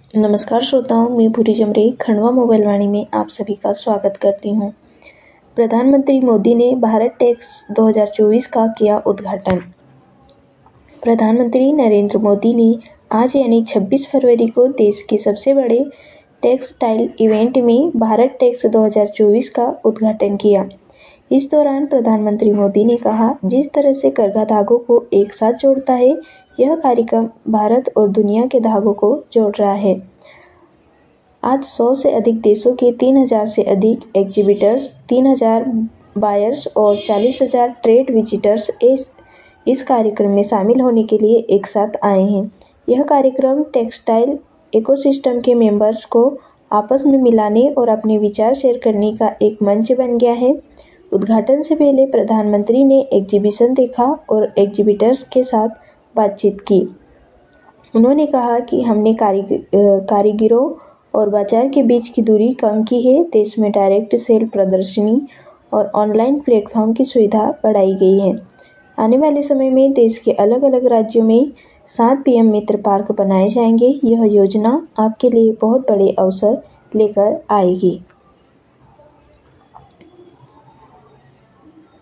नमस्कार श्रोताओं, मैं भूरी जमरे खंडवा मोबाइल वाणी में आप सभी का स्वागत करती हूँ। प्रधानमंत्री मोदी ने भारत टेक्स 2024 का किया उद्घाटन। प्रधानमंत्री नरेंद्र मोदी ने आज यानी 26 फरवरी को देश के सबसे बड़े टेक्सटाइल इवेंट में भारत टेक्स 2024 का उद्घाटन किया। इस दौरान प्रधानमंत्री मोदी ने कहा, जिस तरह से करघा धागों को एक साथ जोड़ता है, यह कार्यक्रम भारत और दुनिया के धागों को जोड़ रहा है। आज 100 से अधिक देशों के 3000 से अधिक एग्जीबिटर्स, 3000 बायर्स और 40,000 ट्रेड विजिटर्स इस कार्यक्रम में शामिल होने के लिए एक साथ आए हैं। यह कार्यक्रम टेक्सटाइल इकोसिस्टम के मेंबर्स को आपस में मिलाने और अपने विचार शेयर करने का एक मंच बन गया है। उद्घाटन से पहले प्रधानमंत्री ने एग्जीबिशन देखा और एग्जीबिटर्स के साथ बातचीत की। उन्होंने कहा कि हमने कारीगरों और बाजार के बीच की दूरी कम की है। देश में डायरेक्ट सेल प्रदर्शनी और ऑनलाइन प्लेटफॉर्म की सुविधा बढ़ाई गई है। आने वाले समय में देश के अलग अलग राज्यों में 7 पीएम मित्र पार्क बनाए जाएंगे। यह योजना आपके लिए बहुत बड़े अवसर लेकर आएगी।